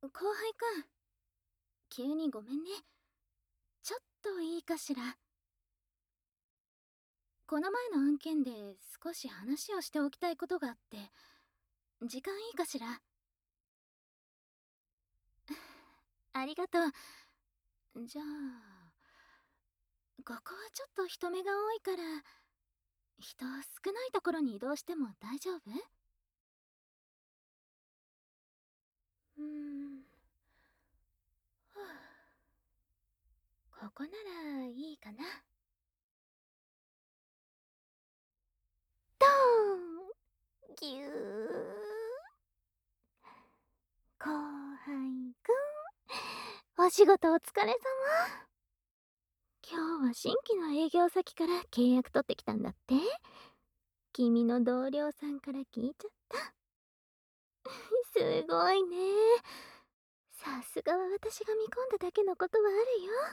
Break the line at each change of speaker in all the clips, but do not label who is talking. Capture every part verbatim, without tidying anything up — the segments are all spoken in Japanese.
後輩くん、急にごめんね。ちょっといいかしら。この前の案件で少し話をしておきたいことがあって、時間いいかしら。ありがとう。じゃあ、ここはちょっと人目が多いから、人少ないところに移動しても大丈夫？うーん。はあ、ここならいいかな。ドーンぎゅー。後輩くん、お仕事お疲れ様。今日は新規の営業先から契約取ってきたんだって？君の同僚さんから聞いちゃった。すごいね。さすがは私が見込んだだけのことはあるよ。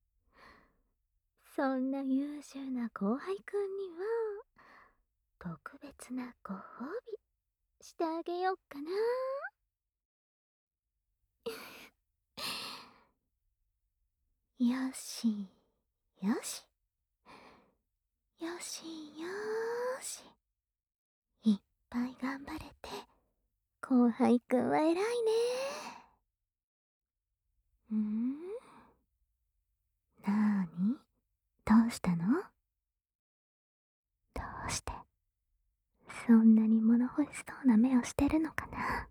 そんな優秀な後輩くんには特別なご褒美してあげよっかな。よしよしよしよーし。いっぱい頑張れて後輩くんは偉いね。ん？なーに？どうしたの？どうしてそんなに物欲しそうな目をしてるのかな。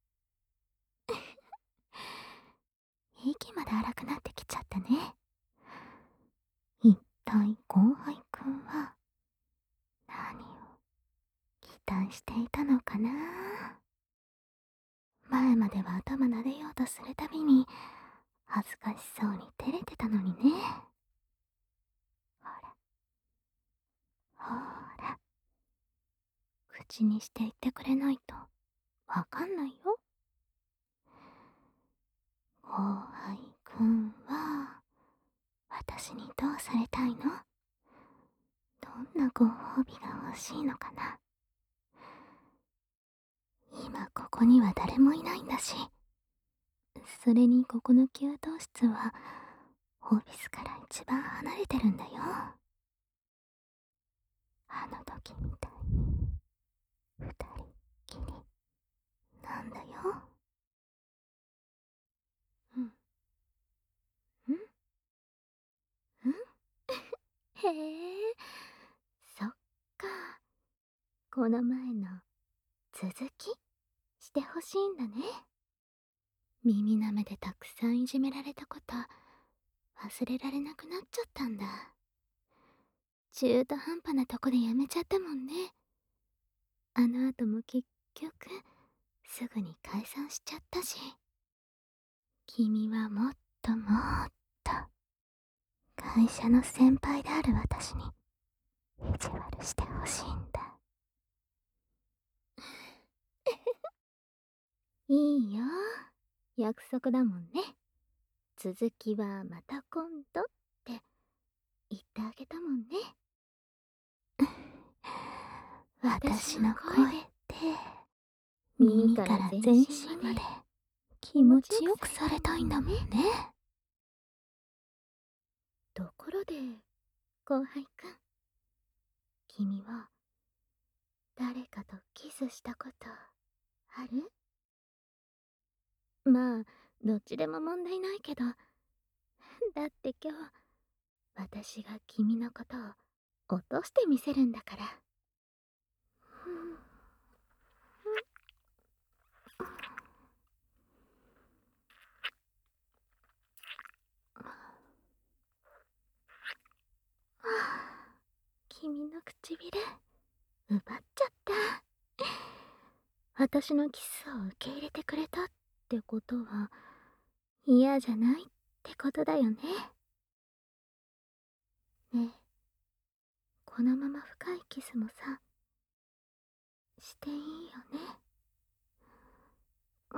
息まで荒くなってきちゃったね。一体後輩くんは何を期待していたのかな。前までは頭撫でようとするたびに恥ずかしそうに照れてたのにね。ほらほら、口にして言ってくれないとわかんないよ。後輩くんは私にどうされたいの？どんなご褒美が欲しいのかな。今ここには誰もいないんだし、それにここの給湯室はオフィスから一番離れてるんだよ。あの時みたいに二人っきりなんだよ。うん。うんうん。へえ、そっか。この前の続きしてほしいんだね。耳なめでたくさんいじめられたこと忘れられなくなっちゃったんだ。中途半端なとこでやめちゃったもんね。あの後も結局すぐに解散しちゃったし。君はもっともっと会社の先輩である私に意地悪してほしいんだ。いいよ、約束だもんね。続きはまた今度って言ってあげたもんね。私の声って耳から全身まで気持ちよくされたいんだもんね。ところで後輩くん、君は誰かとキスしたことある？まあどっちでも問題ないけど、だって今日私が君のことを落としてみせるんだから。はあ、君の唇奪っちゃった。私のキスを受け入れてくれたってことは嫌じゃないってことだよね。ねえ、このまま深いキスもさしていいよね。うん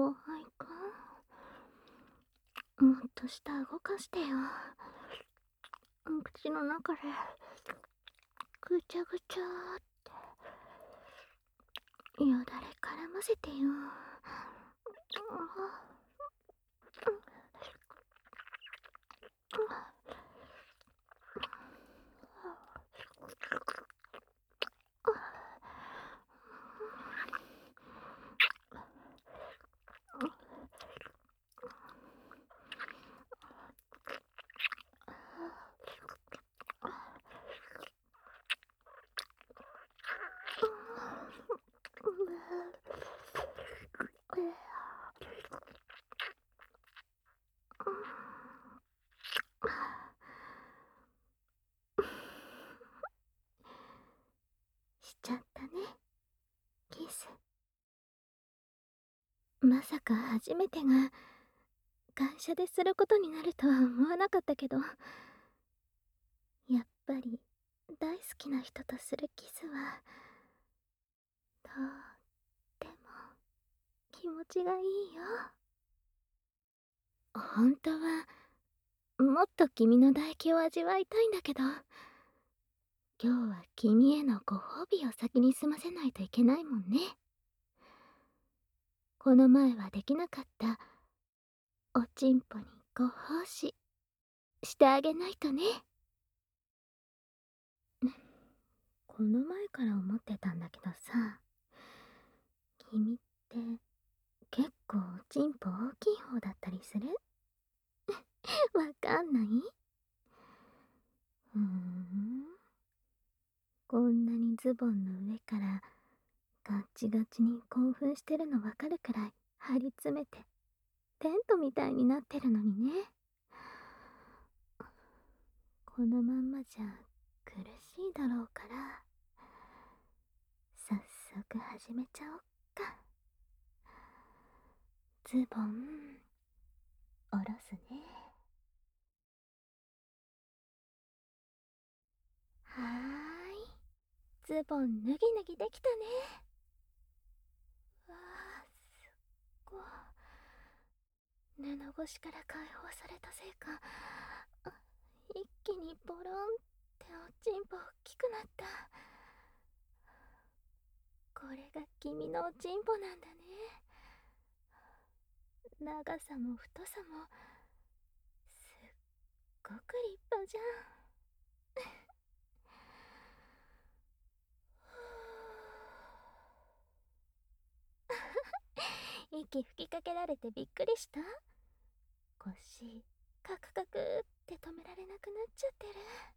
後輩か。もっと舌動かしてよ。口の中でぐちゃぐちゃーってよだれ絡ませてよ。しちゃったね、キス。まさか初めてが感謝ですることになるとは思わなかったけど、やっぱり大好きな人とするキスはとっても気持ちがいいよ。本当はもっと君の唾液を味わいたいんだけど、今日は君へのご褒美を先に済ませないといけないもんね。この前はできなかったおちんぽにご奉仕してあげないとね。この前から思ってたんだけどさ、君って結構おちんぽ大きい方だったりする？わかんない？うーん。こんなにズボンの上からガッチガチに興奮してるのわかるくらい張り詰めてテントみたいになってるのにね。このまんまじゃ苦しいだろうから、早速始めちゃおっか。ズボン下ろすね。はーい、ズボン脱ぎ脱ぎできたね。わあ、すっごい。布越しから解放されたせいか、あ、一気にボロンっておちんぽ大きくなった。これが君のおちんぽなんだね。長さも太さもすっごく立派じゃん。息吹きかけられてびっくりした？腰カクカクって止められなくなっちゃってる。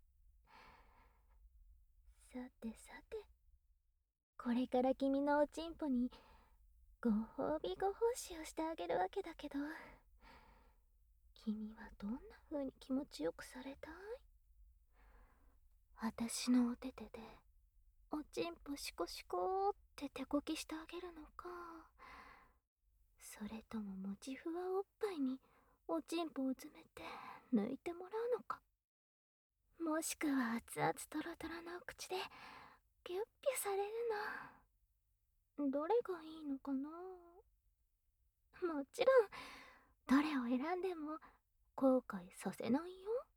さてさて、これから君のおちんぽにご褒美ご奉仕をしてあげるわけだけど、君はどんな風に気持ちよくされたい？私のお手手でおちんぽシコシコって手こきしてあげるのか、それとももちふわおっぱいにおちんぽを詰めて抜いてもらうのか、もしくは熱々トロトロのお口でピュッピュされるの、どれがいいのかな。もちろんどれを選んでも後悔させないよ。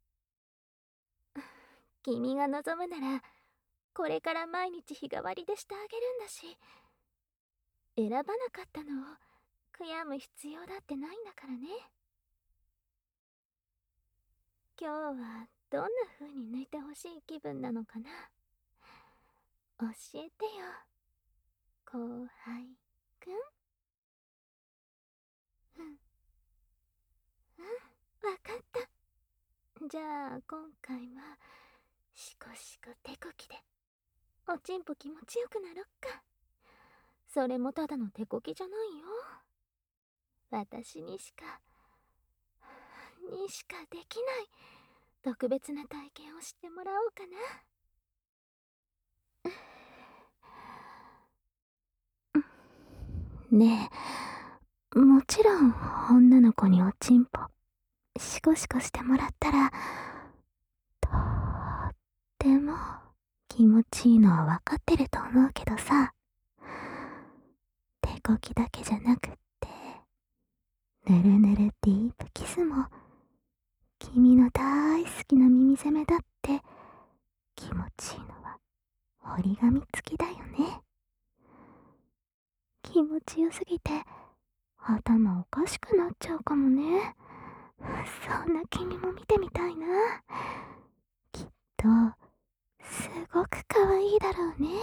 君が望むならこれから毎日日替わりでしてあげるんだし、選ばなかったのを悔やむ必要だってないんだからね。今日はどんな風に抜いてほしい気分なのかな、教えてよ、後輩くん。うん、うん、わかった。じゃあ今回はシコシコ手こきでおちんぽ気持ちよくなろっか。それもただの手こきじゃないよ。私にしかにしかできない特別な体験をしてもらおうかな。ねえ、もちろん女の子におちんぽシコシコしてもらったらとっても気持ちいいのは分かってると思うけどさ、手こきだけじゃなくってぬるぬるディープキスも君の大好きな耳攻めだって気持ちいいのは折り紙付きだよね。気持ちよすぎて頭おかしくなっちゃうかもね。そんな君も見てみたいな。きっとすごくかわいいだろうね。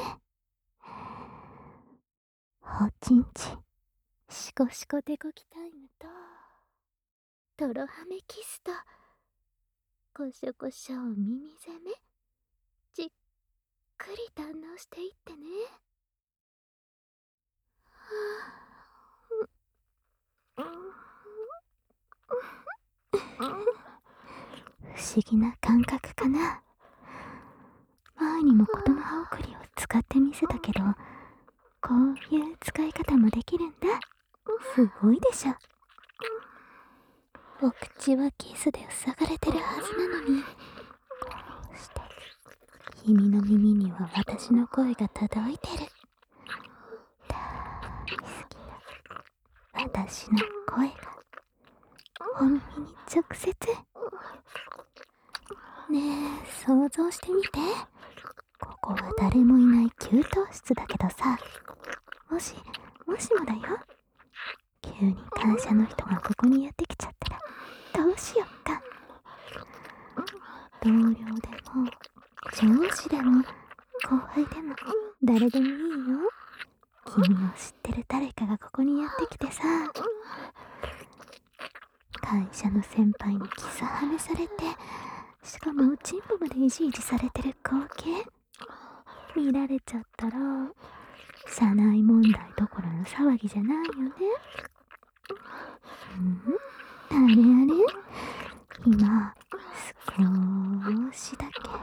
おちんちんシコシコデコキタイムとトロハメキスとコショコショ耳攻めじっくり堪能していってね。不思議な感覚かな。前にも言葉送りを使ってみせたけど、こういう使い方もできるんだ。すごいでしょ。お口はキスで塞がれてるはずなのに、こうして君の耳には私の声が届いてる。大好きな私の声がお耳に直接。ねえ、想像してみて。ここは誰もいない給湯室だけどさ、もしもしもだよ、急に会社の人がここにやってきちゃったらどうしよっか。同僚でも上司でも後輩でも誰でもいいよ。君を知ってる誰かがここにやってきてさ、会社の先輩にキスはめされて、しかもチンポまでいじいじされてる光景見られちゃったら社内問題どころの騒ぎじゃないよね。うん、あれあれ、今少しだけ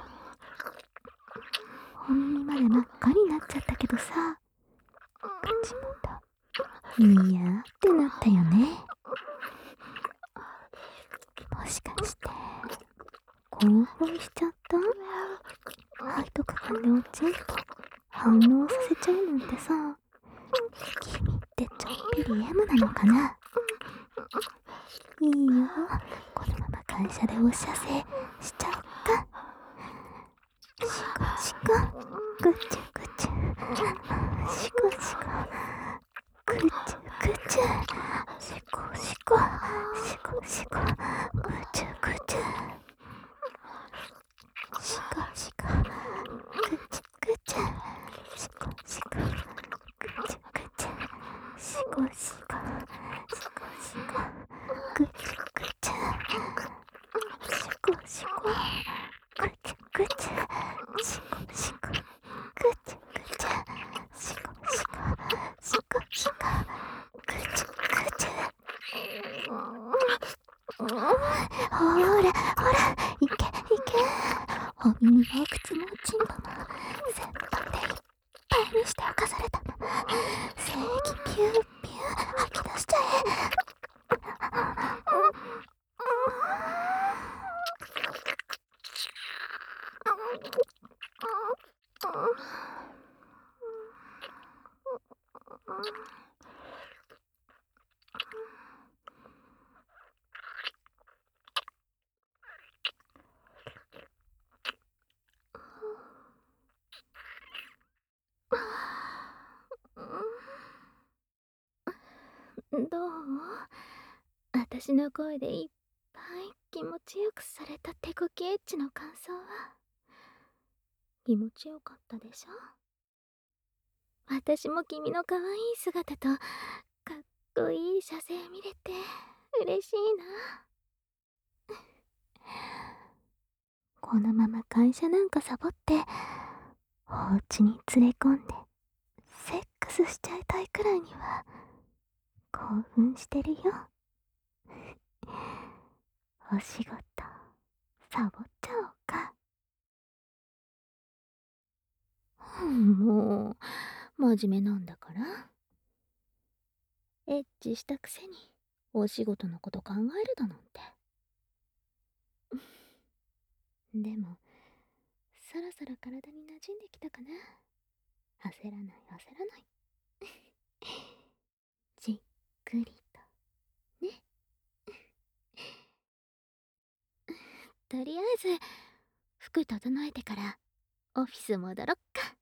お耳まで真っ赤になっちゃったけどさ、口元ニヤーってなったよね。もしかして興奮しちゃった？背徳感でおちんと反応させちゃうなんてさ、君ってちょっぴり エム なのかな。いいよ、このまま会社でおしゃせしちゃおっか。シコシコグチュグチュ、シコシコグチュグチュ、シコシコシコシコグチュグチュ、シコシコグチュグチュ、シコシコグチュグチュ、シコシコシコシコグチュグチュ、シコシコグチュグチュ、シコシコグチュグチュ、シコシコシコシコグチュグチュ。ほらほら、いけいけ。お耳もお口もおちんぽも全般でいっぱいにしておかされたの。精液ピューピュー吐き出しちゃえ。どう？私の声でいっぱい気持ちよくされた手こきエッチの感想は？気持ちよかったでしょ？私も君の可愛い姿とかっこいい射精見れて嬉しいな。このまま会社なんかサボってお家に連れ込んでセックスしちゃいたいくらいには興奮してるよ。お仕事サボっちゃおうか。もう真面目なんだから。エッチしたくせにお仕事のこと考えるだなんて。でもそろそろ体に馴染んできたかな。焦らない焦らない。じっくりとね。 とりあえず服整えてからオフィス戻ろっか。